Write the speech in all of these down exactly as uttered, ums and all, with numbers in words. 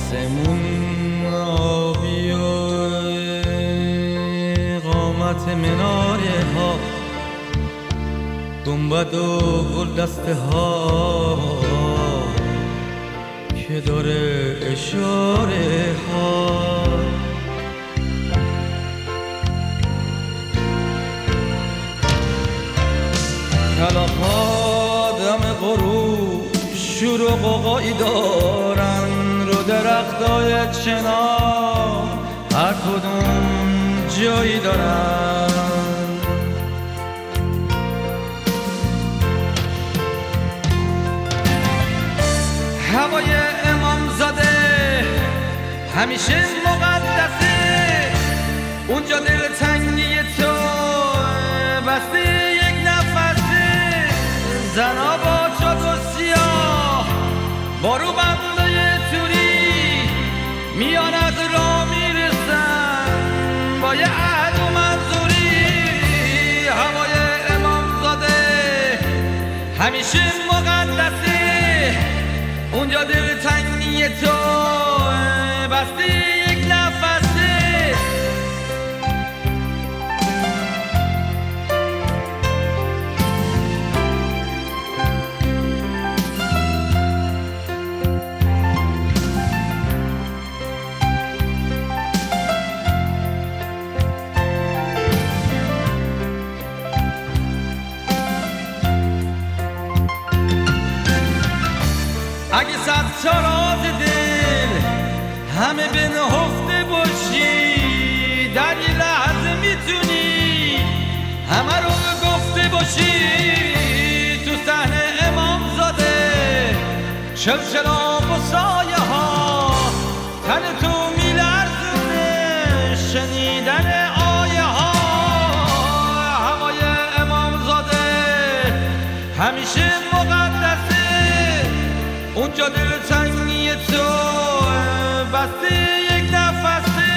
آسمون آبی و قامت مناره ها، گنبد و گل دسته ها که داره اشاره ها. کلاغ‌ها دم غروب شور و غوغایی دارن، رو درختای چنار هر کدوم جایی دارن. هوای امامزاده همیشه مقدسه، اونجا دلتنگی تو بسته یک نفسه. زنا با چادر سیاه با رو بندای توری میان از راه میرسن با یه عهد و منظوری. هوای امامزاده همیشه مقدسه، اونجا دلتنگی تو بسته یک نفسه. اگه صد تا راز دل همه به نهفته باشی، در یه لحظه میتونی همه رو گفته باشی. تو صحنه امامزاده شلشلا و سایه ها تن تو میلرزونه شنیدن آیه ها. هوای امامزاده همیشه مقدسه، اونجا دلتنگی تو بسته یک نفسه.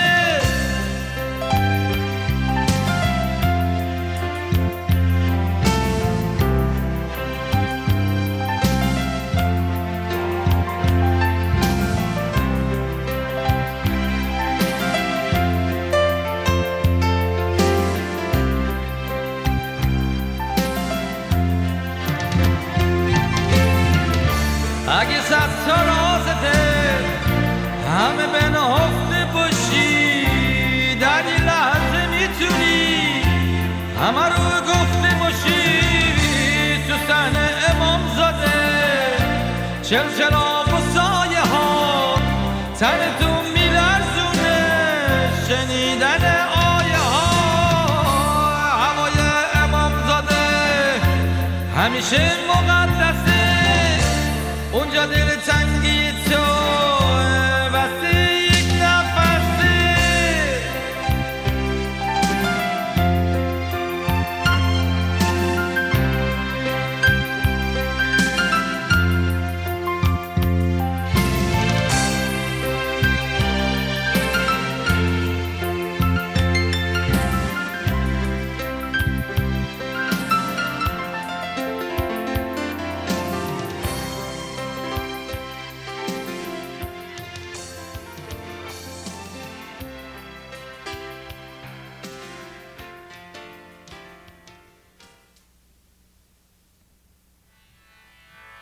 اگه صد تا راز دل همه به نهفته باشی، در یه لحظه میتونی همه رو گفته باشی. تو صحنه امامزاده چلچلا و سایه ها تن تو میلرزونه شنیدن آیه ها. هوای امامزاده همیشه مقدسه، اونجا دلتنگی